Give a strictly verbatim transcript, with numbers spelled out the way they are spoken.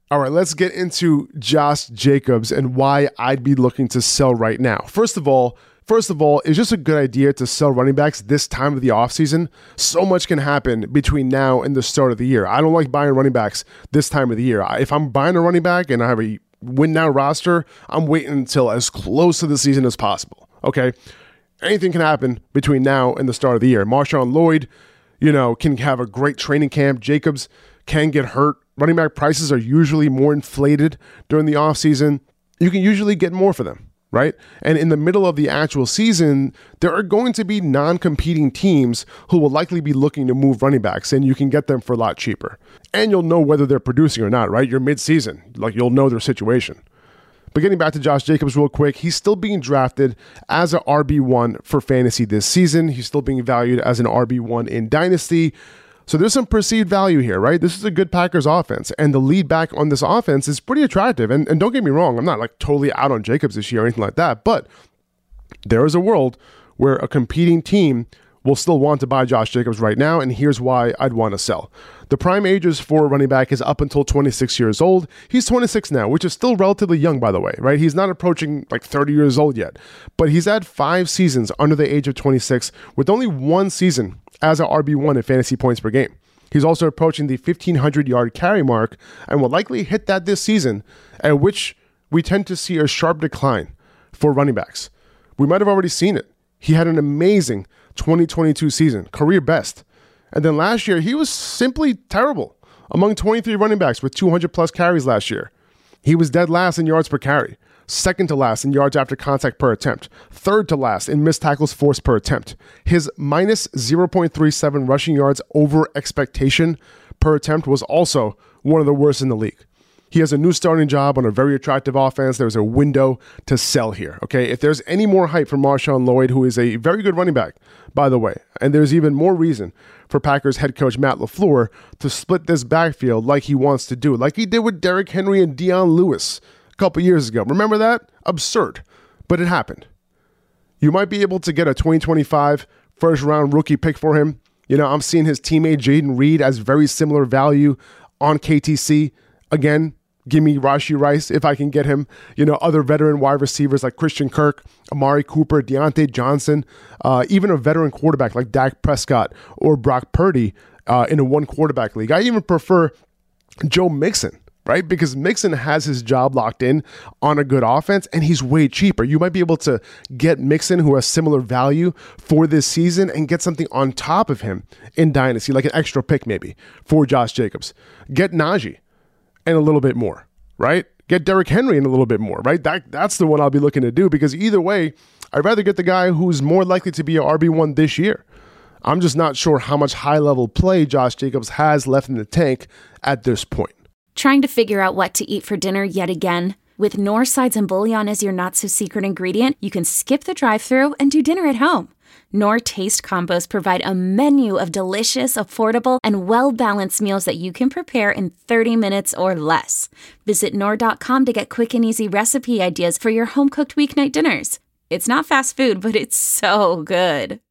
All right, let's get into Josh Jacobs and why I'd be looking to sell right now. First of all, first of all, it's just a good idea to sell running backs this time of the offseason. So much can happen between now and the start of the year. I don't like buying running backs this time of the year. If I'm buying a running back and I have a win now roster, I'm waiting until as close to the season as possible, okay? Anything can happen between now and the start of the year. Marshawn Lloyd, you know, can have a great training camp. Jacobs can get hurt. Running back prices are usually more inflated during the offseason. You can usually get more for them, right? And in the middle of the actual season, there are going to be non-competing teams who will likely be looking to move running backs, and you can get them for a lot cheaper. And you'll know whether they're producing or not, right? You're mid-season. Like, you'll know their situation. But getting back to Josh Jacobs real quick, he's still being drafted as an R B one for fantasy this season. He's still being valued as an R B one in Dynasty. So there's some perceived value here, right? This is a good Packers offense, and the lead back on this offense is pretty attractive. And, and don't get me wrong, I'm not like totally out on Jacobs this year or anything like that, but there is a world where a competing team will still want to buy Josh Jacobs right now, and here's why I'd want to sell. The prime ages for running back is up until twenty-six years old. He's twenty-six now, which is still relatively young, by the way, right? He's not approaching like thirty years old yet, but he's had five seasons under the age of twenty-six with only one season as an R B one in fantasy points per game. He's also approaching the fifteen hundred yard carry mark and will likely hit that this season, at which we tend to see a sharp decline for running backs. We might have already seen it. He had an amazing twenty twenty-two season, career best. And then last year, he was simply terrible among twenty-three running backs with two hundred plus carries last year. He was dead last in yards per carry, second to last in yards after contact per attempt, third to last in missed tackles forced per attempt. His minus zero point three seven rushing yards over expectation per attempt was also one of the worst in the league. He has a new starting job on a very attractive offense. There's a window to sell here, okay? If there's any more hype from Marshawn Lloyd, who is a very good running back, by the way, and there's even more reason for Packers head coach Matt LaFleur to split this backfield like he wants to do, like he did with Derrick Henry and Dion Lewis a couple years ago. Remember that? Absurd, but it happened. You might be able to get a twenty twenty-five first-round rookie pick for him. You know, I'm seeing his teammate Jaden Reed as very similar value on K T C. Again, give me Rashee Rice if I can get him. You know, other veteran wide receivers like Christian Kirk, Amari Cooper, Deontay Johnson, uh, even a veteran quarterback like Dak Prescott or Brock Purdy uh, in a one quarterback league. I even prefer Joe Mixon, right? Because Mixon has his job locked in on a good offense and he's way cheaper. You might be able to get Mixon, who has similar value for this season, and get something on top of him in Dynasty, like an extra pick maybe for Josh Jacobs. Get Najee and a little bit more, right? Get Derrick Henry and a little bit more, right? That That's the one I'll be looking to do, because either way, I'd rather get the guy who's more likely to be an R B one this year. I'm just not sure how much high-level play Josh Jacobs has left in the tank at this point. Trying to figure out what to eat for dinner yet again? With Knorr sides and bouillon as your not-so-secret ingredient, you can skip the drive-thru and do dinner at home. Knorr Taste Combos provide a menu of delicious, affordable, and well-balanced meals that you can prepare in thirty minutes or less. Visit Knorr dot com to get quick and easy recipe ideas for your home-cooked weeknight dinners. It's not fast food, but it's so good.